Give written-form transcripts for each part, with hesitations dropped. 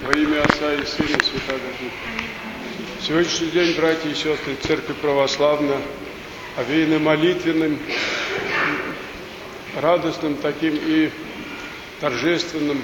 Во имя Отца и Сына и Святого Духа. Сегодняшний день, братья и сестры, Церковь Православная, овеяна молитвенным, радостным таким и торжественным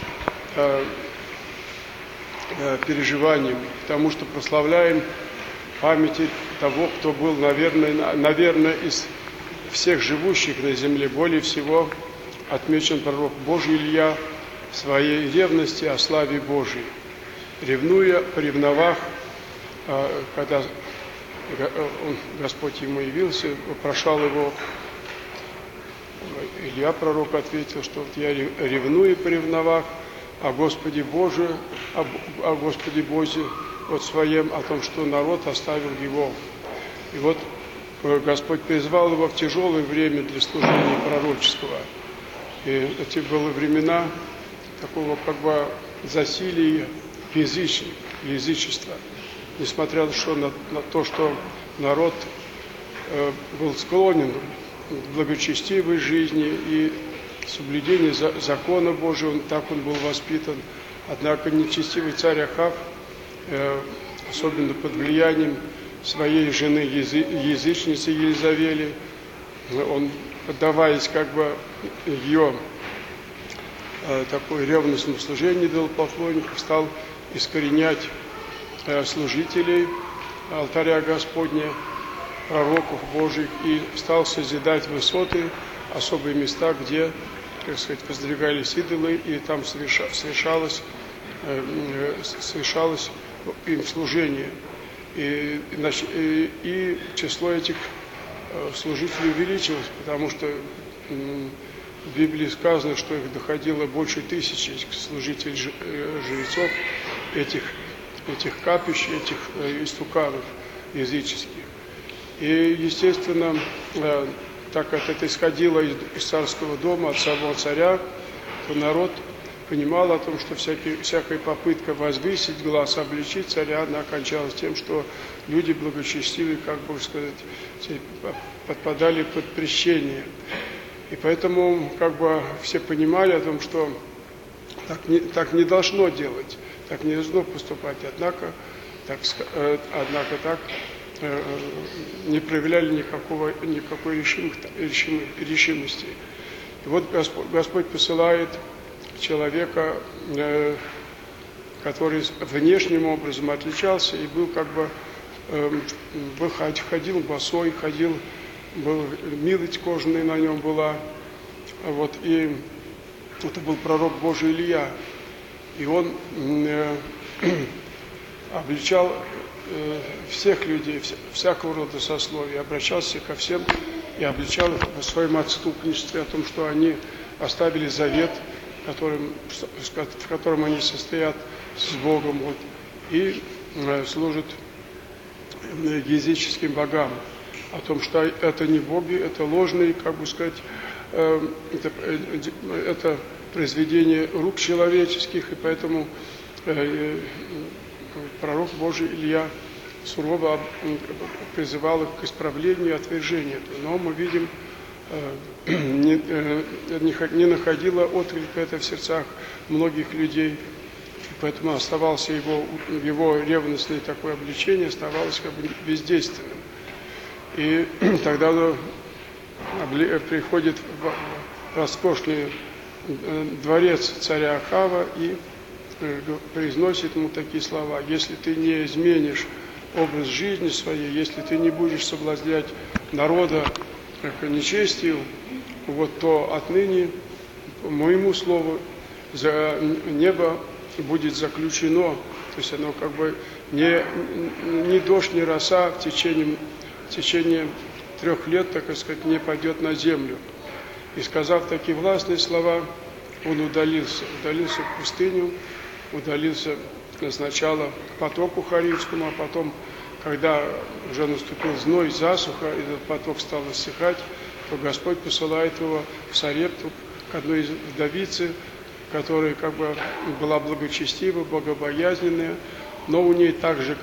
переживанием, потому что прославляем памяти того, кто был, наверное, из всех живущих на земле, более всего отмечен пророк Божий Илья в своей ревности о славе Божией. Поревновав, когда Господь ему явился, вопрошал его, Илья пророк ответил, что вот я ревную, поревновав о Господе Бозе вот своем, о том, что народ оставил его. И вот Господь призвал его в тяжелое время для служения пророческого. И эти были времена такого как бы засилия язычества. Несмотря на то, что народ был склонен к благочестивой жизни и соблюдению закона Божьего, так он был воспитан. Однако нечестивый царь Ахав, особенно под влиянием своей жены язычницы Елизавели, он, поддаваясь как бы ее такой ревностному служению идолопоклонников, стал искоренять служителей алтаря Господня, пророков Божьих, и стал созидать высоты, особые места, где, так сказать, воздвигались идолы, и там совершалось им служение. И число этих служителей увеличилось, потому что в Библии сказано, что их доходило больше 1000 служителей, жрецов, этих капищ, этих истуканов языческих. И, естественно, так как это исходило из царского дома, от самого царя, то народ понимал о том, что всякая попытка возвысить глаз, обличить царя, она окончалась тем, что люди благочестивые, как бы сказать, подпадали под прещение. И поэтому как бы все понимали о том, что так не должно делать, так не должно поступать. Однако так не проявляли никакой решимости. И вот Господь посылает человека, который внешним образом отличался и был как бы ходил босой, милость кожаная на нем была. Вот, и это был пророк Божий Илья. И он обличал всех людей, всякого рода сословий, обращался ко всем и обличал их в своем отступничестве, о том, что они оставили завет, в котором они состоят с Богом, вот, и служат языческим богам, о том, что это не боги, это ложные, как бы сказать, это произведение рук человеческих, и поэтому пророк Божий Илья сурово призывал их к исправлению и отвержению этого. Но мы видим, не находило отклика это в сердцах многих людей, и поэтому оставался его ревностное такое обличение оставалось как бы бездейственным. И тогда приходит в роскошный дворец царя Ахава и произносит ему такие слова: если ты не изменишь образ жизни своей, если ты не будешь соблазнять народа нечестию, вот, то отныне по моему слову небо будет заключено, то есть оно как бы ни дождь, ни роса в течение 3 лет, так сказать, не пойдет на землю. И сказав такие властные слова, он удалился в пустыню, удалился сначала к потоку Харивскому, а потом, когда уже наступил зной, засуха, и этот поток стал иссыхать, то Господь посылает его в Сарепту к одной из вдовицы, которая как бы была благочестива, богобоязненная, но у ней также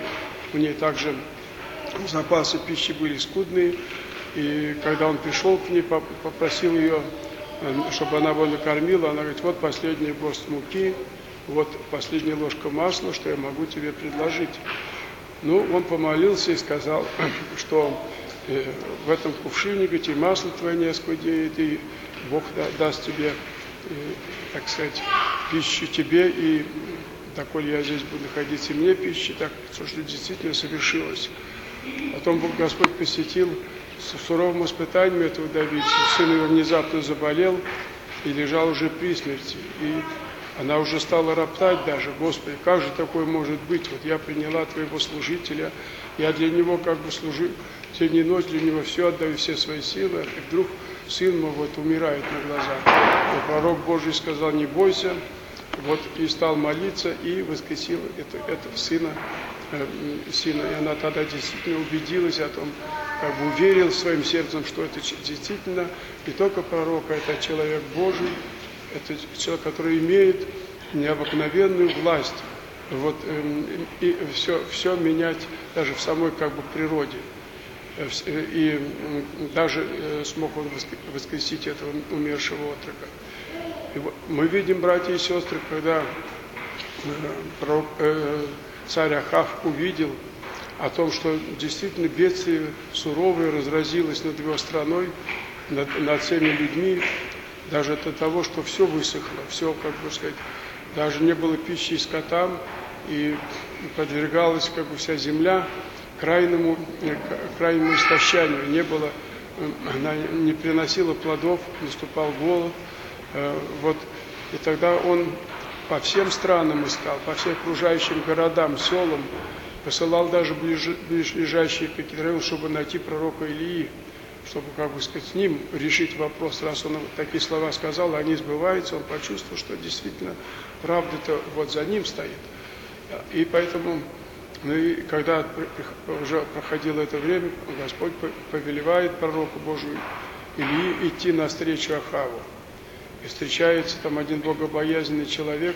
запасы пищи были скудные, и когда он пришел к ней, попросил ее, чтобы она его накормила, она говорит: вот последняя горсть муки, вот последняя ложка масла, что я могу тебе предложить. Ну, он помолился и сказал, что в этом кувшине, говорит, и масло твое не оскудеет, и Бог даст тебе, так сказать, пищу тебе, и доколе я здесь буду находиться, и мне пищи, так что действительно совершилось. Потом Господь посетил с суровым испытанием этого Давида. Сын его внезапно заболел и лежал уже при смерти. И она уже стала роптать даже: Господи, как же такое может быть? Вот я приняла твоего служителя, я для него как бы служу день и ночь, для него все отдаю, все свои силы, и вдруг сын мой вот умирает на глазах. И пророк Божий сказал: не бойся, вот, и стал молиться, и воскресил этого сына. И она тогда действительно убедилась о том, как бы уверил своим сердцем, что это действительно не только пророк, а это человек Божий, это человек, который имеет необыкновенную власть, вот, и все менять даже в самой как бы природе. И даже смог он воскресить этого умершего отрока. И вот мы видим, братья и сестры, когда царь Ахав увидел о том, что действительно бедствие суровое разразилось над его страной, над всеми людьми, даже до того, что все высохло, все, как бы сказать, даже не было пищи и скотам, и подвергалась как бы вся земля крайнему истощению. Не было, она не приносила плодов, наступал голод. Вот, и тогда он по всем странам искал, по всем окружающим городам, селам, посылал даже ближайшие какие-то районы, чтобы найти пророка Илии, чтобы, как бы сказать, с ним решить вопрос. Раз он такие слова сказал, они сбываются, он почувствовал, что действительно правда-то вот за ним стоит. И поэтому, ну и когда уже проходило это время, Господь повелевает пророку Божию Илии идти навстречу Ахаву. И встречается там один богобоязненный человек,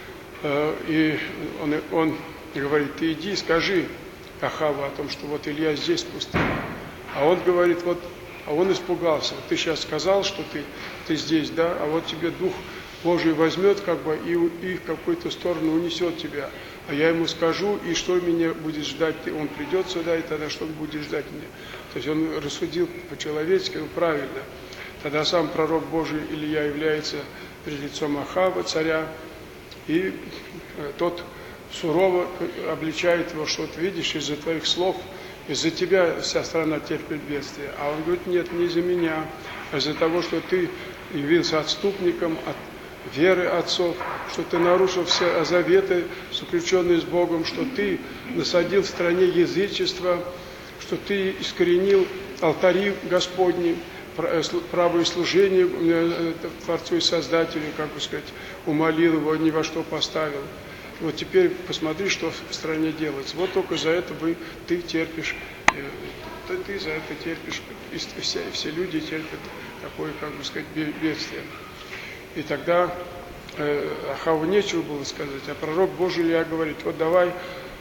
и он говорит: ты иди, скажи Ахаву о том, что вот Илья здесь в пустыне. А он говорит, вот, а он испугался: ты сейчас сказал, что ты здесь, да, а вот тебе Дух Божий возьмет как бы и в какую-то сторону унесет тебя. А я ему скажу, и что меня будет ждать? Он придет сюда, и тогда что он будет ждать меня? То есть он рассудил по-человечески, правильно. Тогда сам пророк Божий Илья является перед лицом Ахава, царя, и тот сурово обличает его, что ты видишь, из-за твоих слов, из-за тебя вся страна терпит бедствие. А он говорит: нет, не из-за меня, а из-за того, что ты явился отступником от веры отцов, что ты нарушил все заветы, заключенные с Богом, что ты насадил в стране язычество, что ты искоренил алтари Господни, правое служение Творцу и Создателю, как бы сказать, умолил его, ни во что поставил. Вот теперь посмотри, что в стране делается. Вот только за это ты терпишь, ты за это терпишь, и все люди терпят такое, как бы сказать, бедствие. И тогда Ахаву нечего было сказать, а пророк Божий Илья говорит: вот давай,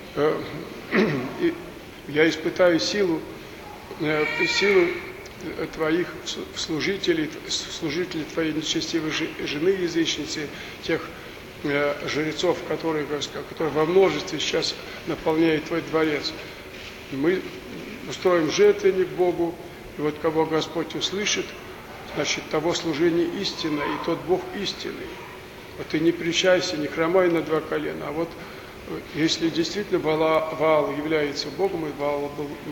я испытаю силу твоих служителей твоей нечестивой жены язычницы, тех жрецов, которые во множестве сейчас наполняют твой дворец. Мы устроим жертвенник Богу, и вот кого Господь услышит, значит, того служение истинно, и тот Бог истинный. Вот ты не причайся, не хромай на два колена. А вот если действительно Ваал является Богом, и Ваал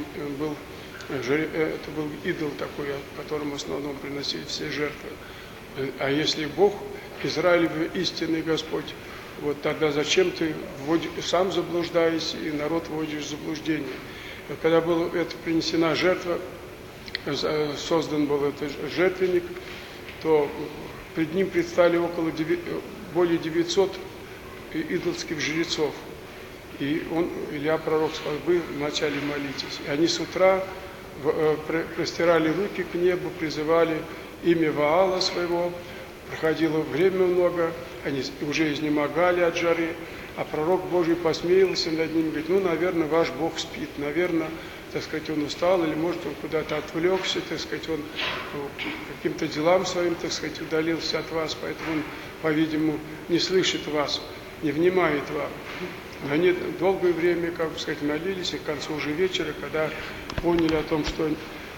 это был идол такой, которому в основном приносили все жертвы. А если Бог, Израилев истинный Господь, вот тогда зачем ты сам заблуждаешься и народ вводишь в заблуждение? И когда была принесена жертва, создан был этот жертвенник, то пред ним предстали более 900 идолских жрецов. И Илья пророк сказал: вы вначале молитесь. И они с утра простирали руки к небу, призывали имя Ваала своего. Проходило время много, они уже изнемогали от жары, а пророк Божий посмеялся над ними, говорит: ну, наверное, ваш Бог спит, наверное, так сказать, он устал, или, может, он куда-то отвлекся, так сказать, он каким-то делам своим, так сказать, удалился от вас, поэтому он, по-видимому, не слышит вас. не внимает вам. Они долгое время, как бы сказать, молились, и к концу уже вечера, когда поняли о том, что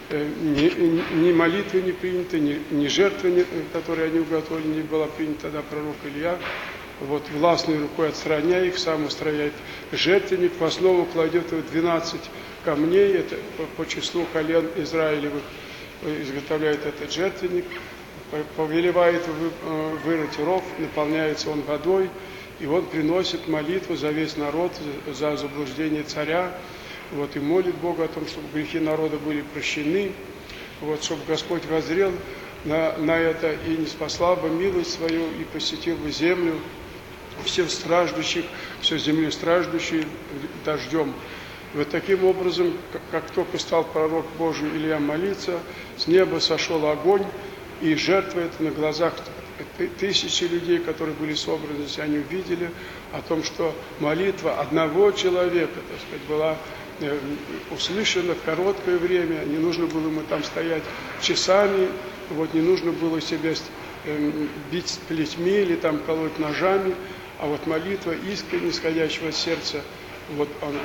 ни молитвы не приняты, ни жертвы, которые они уготовили, не была принята, тогда пророк Илья, вот властной рукой отстраняя их, сам устрояет жертвенник, в основу кладет 12 камней, это по числу колен Израилевых, изготовляет этот жертвенник, повелевает вырыть ров, наполняется он водой, и он приносит молитву за весь народ, за заблуждение царя, вот, и молит Бога о том, чтобы грехи народа были прощены, вот, чтобы Господь воззрел на это и не спасла бы милость свою, и посетил бы землю, всех страждущих, всю землю страждущую дождем. Вот таким образом, как только стал пророк Божий Илья молиться, с неба сошел огонь, и жертва это на глазах тысячи людей, которые были собраны, здесь они увидели о том, что молитва одного человека, так сказать, была услышана в короткое время, не нужно было ему там стоять часами, вот, не нужно было себя бить плетьми или там колоть ножами, а вот молитва искренне исходящего от сердца, вот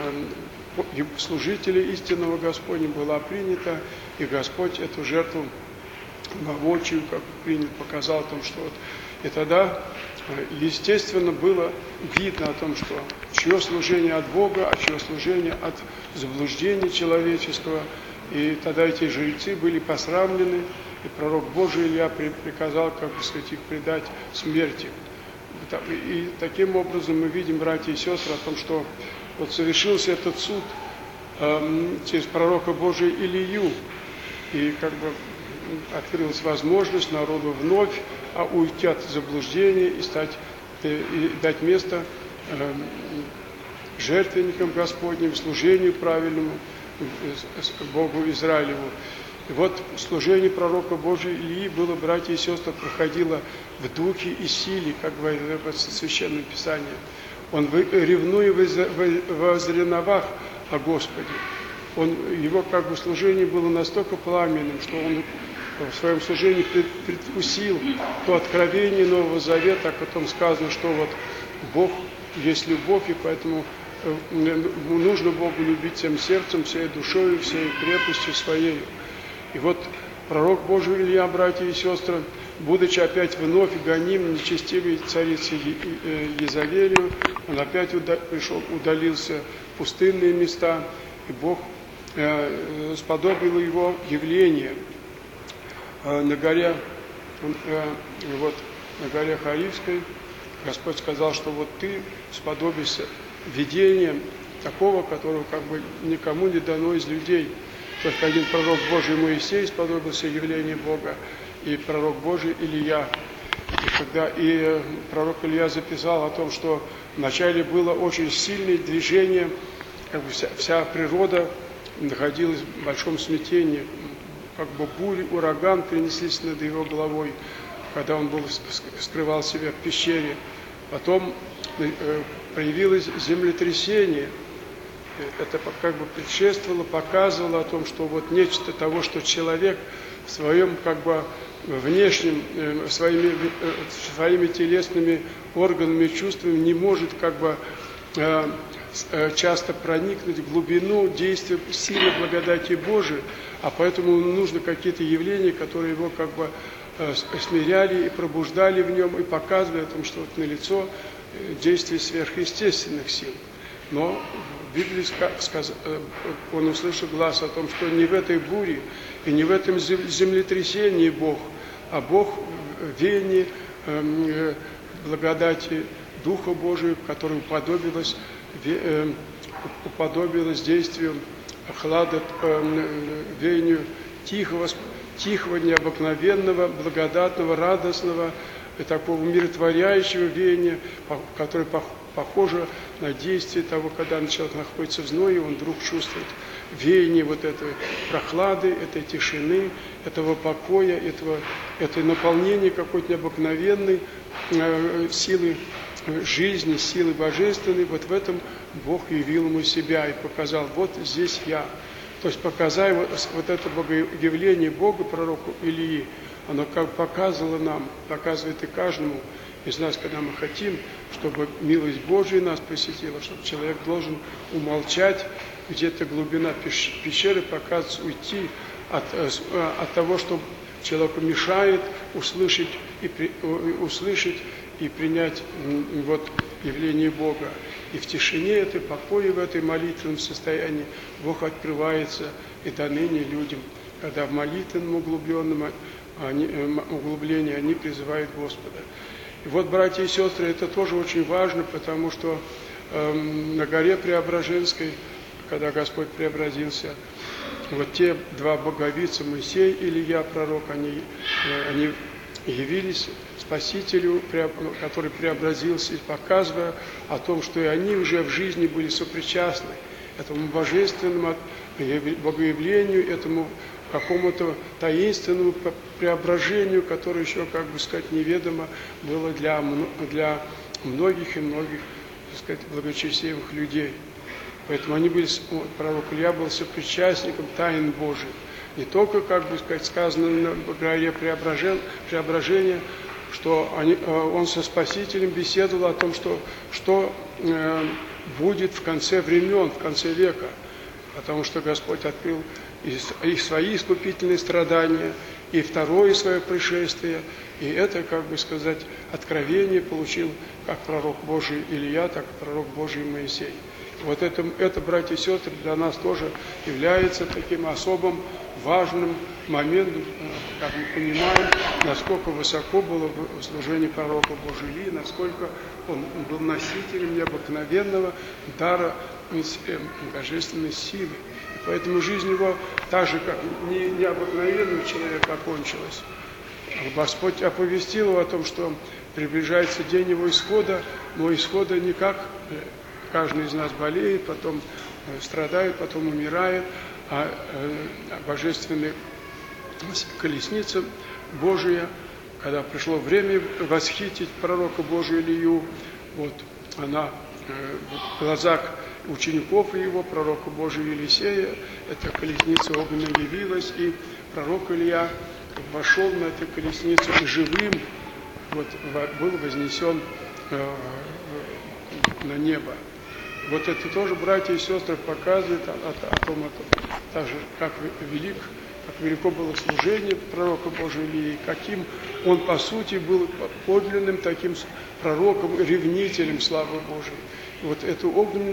служителей истинного Господня была принята, и Господь эту жертву воочию, как принят, показал о том, что вот, и тогда, естественно, было видно о том, что чье служение от Бога, а чье служение от заблуждения человеческого, и тогда эти жрецы были посрамлены, и пророк Божий Илья приказал, как бы сказать, их предать смерти. И таким образом мы видим, братья и сестры, о том, что вот совершился этот суд через пророка Божия Илью, и как бы открылась возможность народу вновь уйти от заблуждения и дать место жертвенникам Господним, служению правильному Богу Израилеву. И вот служение пророка Божия Ильи было, братья и сестры, проходило в духе и силе, как говорит в Священном Писании. Он, ревнуя возреновав о Господе, его как бы служение было настолько пламенным, что он в своем служении предвкусил то откровение Нового Завета, о котором сказано, что вот Бог есть любовь, и поэтому нужно Богу любить всем сердцем, всей душою, всей крепостью своей. И вот пророк Божий Илья, братья и сестры, будучи опять вновь гоним нечестивой царицей Езавелью, он опять удалился в пустынные места, и Бог сподобил его явление на горе Харивской. Господь сказал, что вот ты сподобишься видения такого, которого как бы никому не дано из людей. Только один пророк Божий Моисей сподобился явления Бога, и пророк Божий Илья. И пророк Илья записал о том, что вначале было очень сильное движение, как бы вся природа находилась в большом смятении, как бы буря, ураган принеслись над его головой, когда он скрывал себя в пещере. Потом проявилось землетрясение. Это как бы предшествовало, показывало о том, что вот нечто того, что человек в своем как бы внешнем, своими телесными органами, чувствами не может как бы часто проникнуть в глубину действия силы благодати Божией, а поэтому нужны какие-то явления, которые его как бы смиряли и пробуждали в нем, и показывали о том, что вот налицо действие сверхъестественных сил. Но в Библии он услышал глаз о том, что не в этой буре и не в этом землетрясении Бог, а Бог в веянии благодати Духа Божия, который уподобилось действию охлада, веянию тихого, необыкновенного, благодатного, радостного, и такого умиротворяющего веяния, которое похоже на действие того, когда человек находится в зное, он вдруг чувствует веяние вот этой прохлады, этой тишины, этого покоя, этой наполнения какой-то необыкновенной силы жизни, силы божественной. Вот в этом Бог явил ему себя и показал: вот здесь я. То есть показая вот это богоявление Бога пророку Илии, оно как показывало нам, показывает и каждому, из нас, когда мы хотим, чтобы милость Божия нас посетила, чтобы человек должен умолчать, где-то глубина пещеры показывается, уйти от того, что человеку мешает услышать и принять вот явление Бога. И в тишине этой, покое в этой молитвенном состоянии Бог открывается и до ныне людям, когда в молитвенном углублении они призывают Господа. И вот, братья и сестры, это тоже очень важно, потому что на горе Преображенской, когда Господь преобразился, вот те два боговица, Моисей и Илия, пророк, они явились Спасителю, который преобразился, показывая о том, что и они уже в жизни были сопричастны этому божественному богоявлению, этому какому-то таинственному преображению, которое еще, как бы сказать, неведомо было для многих и многих, так сказать, благочестивых людей. Поэтому они были, пророк Илья был сопричастником тайн Божьих. Не только, как бы сказать, сказано на горе преображения, что он со Спасителем беседовал о том, что будет в конце времен, в конце века. Потому что Господь открыл и свои искупительные страдания, и второе свое пришествие. И это, как бы сказать, откровение получил как пророк Божий Илия, так и пророк Божий Моисей. Вот это, братья и сестры, для нас тоже является таким особым важным моментом, как мы понимаем, насколько высоко было служение пророка Божия Илии, насколько он был носителем необыкновенного дара божественной силы. И поэтому жизнь его, так же, как необыкновенного человека, окончилась. Господь оповестил его о том, что приближается день его исхода, но исхода не как каждый из нас болеет, потом страдает, потом умирает, а божественная колесница Божия, когда пришло время восхитить пророка Божия Илию, вот она в глазах учеников его, пророка Божия Елисея, эта колесница огненная явилась, и пророк Илья вошел на эту колесницу и живым вот, был вознесен на небо. Вот это тоже, братья и сестры, показывает о том, так же, как велико было служение пророка Божия Илии, каким он, по сути, был подлинным таким пророком, ревнителем славы Божией. И вот это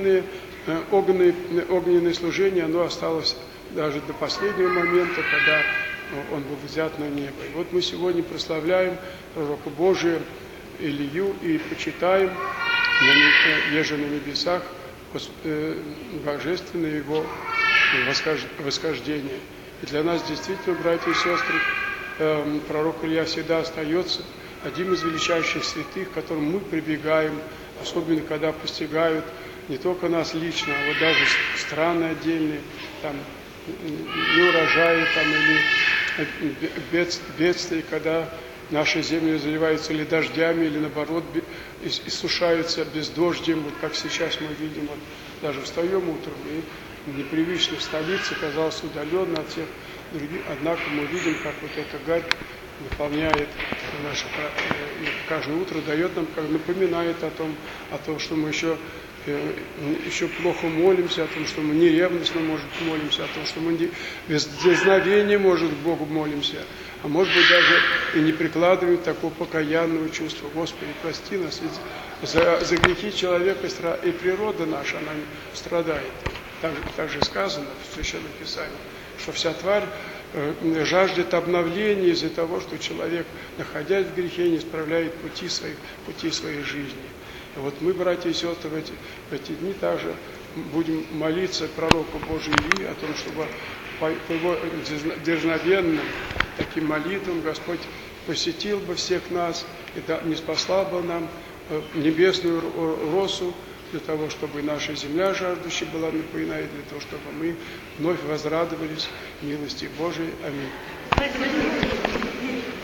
огненное служение, оно осталось даже до последнего момента, когда он был взят на небо. И вот мы сегодня прославляем пророка Божия Илию и почитаем еже на небесах божественное его восхождение. И для нас действительно, братья и сестры, пророк Илья всегда остается одним из величайших святых, к которым мы прибегаем, особенно когда постигают не только нас лично, а вот даже страны отдельные, там неурожаи там, или бедствия, когда наши земли заливаются или дождями, или наоборот иссушаются бездождем, вот как сейчас мы видим, вот даже встаем утром, и непривычно в столице, казалось, удаленно от всех других, однако мы видим, как вот эта гарь наполняет наше, каждое утро дает нам, как напоминает о том, что мы еще плохо молимся, о том, что мы неревностно, может, молимся, о том, что мы без дерзновения, может, к Богу молимся, а может быть, даже и не прикладываем такого покаянного чувства. Господи, прости нас, ведь за грехи человека и природа наша, она страдает. Так же сказано в Священном Писании, что вся тварь жаждет обновления из-за того, что человек, находясь в грехе, не справляет пути своей жизни. И вот мы, братья и сестры, в эти дни также будем молиться пророку Божию Илии о том, чтобы по его дерзновенным таким молитвам Господь посетил бы всех нас и ниспослал бы нам небесную росу, для того, чтобы наша земля жаждущая была напоена, и для того, чтобы мы вновь возрадовались милости Божией. Аминь.